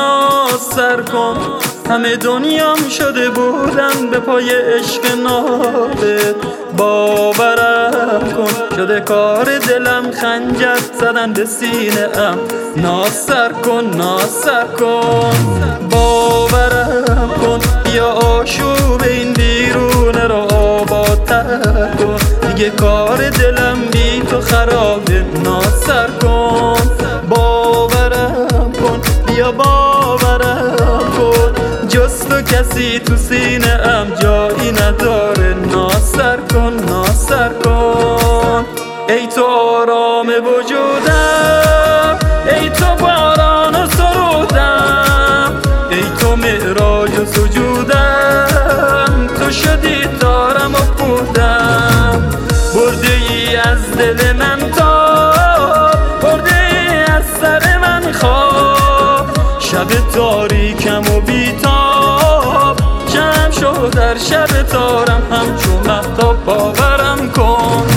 سر کن. همه دنیام شده بودن به پای عشق نابت، باورم کن شده کار دلم خنجر زدن به سینه ام. ناسر کن ناسر کن، باورم کن، بیا آشوب این بیرونه رو آبادتر کن. دیگه کار دلم بی تو خرابه، ناسر کن، باورم کن، بیا باورم کن. جز تو کسی تو سینه ام جایی نداره، ناسر کن ناسر کن. ای تو آرام وجودم، ای تو باران و سرودم، ای تو معراج و سجودم، تو شدی تارم و بودم. برده ای از دل من تا، برده ای از سر من خواب. شب تاریکم و بیتاب، جمع شو در شب تارم همچون مهتاب، باورم کن.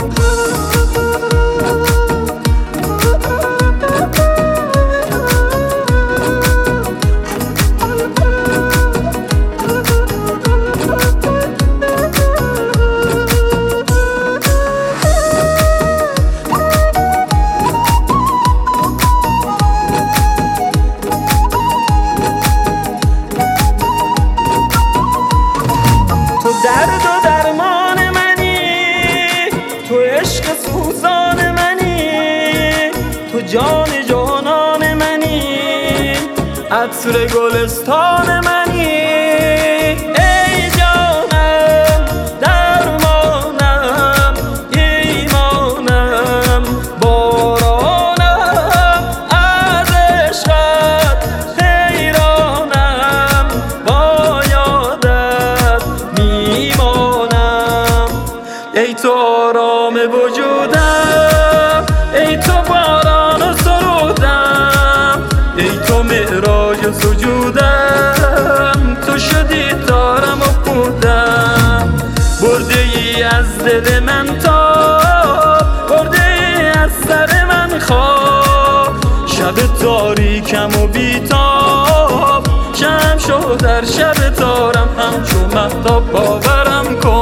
درد و درمان منی، تو عشق سوزان منی، تو جان جانان منی، عطر گلستان منی. ای جانم درمانم ایمانم، بارانم از عشقت حیرانم، با یادت میمانم. ای تو آرام وجودم، ای تو باران و سرودم، ای تو معراج و سجودم، تو شدی تارم و بودم. برده ای از دل من تا، برده ای از سر من خواب. شب تاریکم و بیتاب، جمع شو در شب تارم همچون مهتاب، باورم کن.